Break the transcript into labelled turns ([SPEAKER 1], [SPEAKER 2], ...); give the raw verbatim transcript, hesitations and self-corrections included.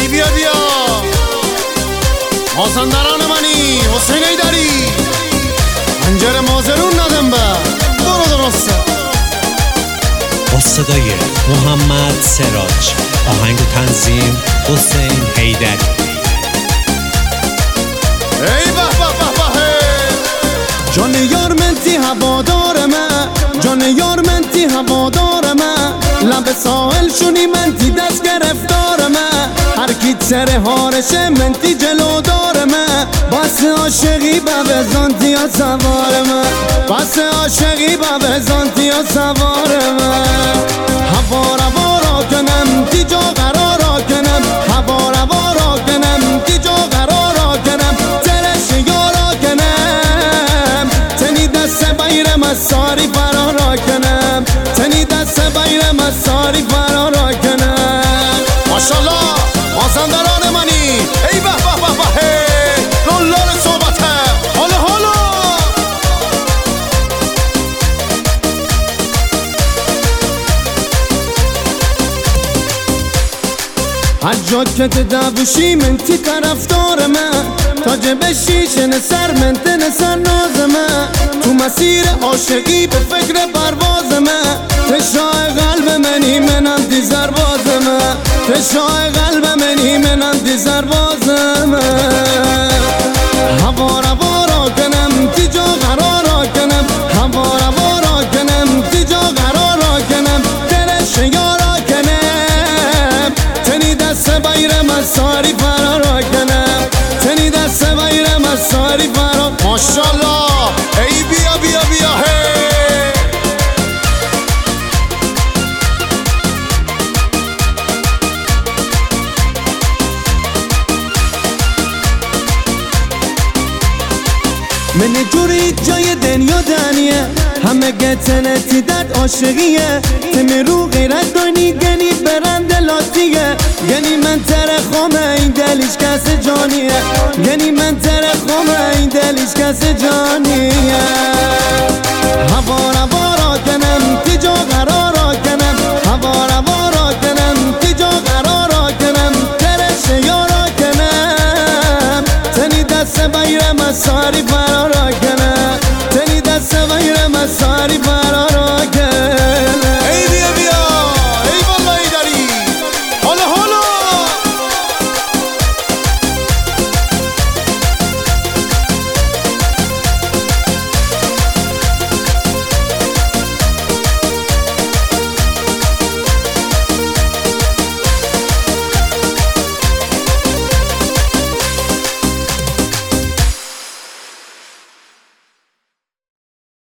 [SPEAKER 1] ای بیا بیا مازندران منی حسین ایدری پنجره مازرون ندم به برو درسته
[SPEAKER 2] با صدای محمد سراج، آهنگ و تنظیم حسین ایدری.
[SPEAKER 1] ای به به به به جان یار منتی هوادار من، جان یار منتی هوادار من، لب ساحل شونی منتی دست گرفتار من، هر کی سر هارشه منتی جلودار من، بس عاشقی با بزانتی ها سوار من، بس عاشقی با بزانتی ها سوار من، هوا روا را کنم تی جا قرارا کنم، هوا روا را کنم تی جا قرارا کنم، ترش یارا کنم تنی دست بیرم از ساری فرارا کنم، تنی دست بیرم از ساری فرارا کنم. ماشالله مازندران منی ای به به به به لولار صحبته حالا حالا هر جا که تدوشی منتی طرفدار من، تاج بشیشن سر منتن سر ناز من، تو مسیر عاشقی به فکر پرواز من، تشای قلب منی منم دی سرباز من، تشای قلب منی منم دی سرباز من، هوا روا را کنم تی جا قرارا کنم، هوا روا را کنم تی جا قرارا کنم، دلش یارا کنم تنی دست بیرم از ساری فرارا کنم، تنی دست بیرم از ساری فرارا. ماشالله ای بیا بیا بیا هی من جوری جای دنیا دنیه، همه گتنتی درد عاشقیه، تمی رو غیرت دانی گنی برند لاتیه، گنی من تر خومه این دلیش کس جانیه، گنی من تر خومه این دلیش کس جانیه.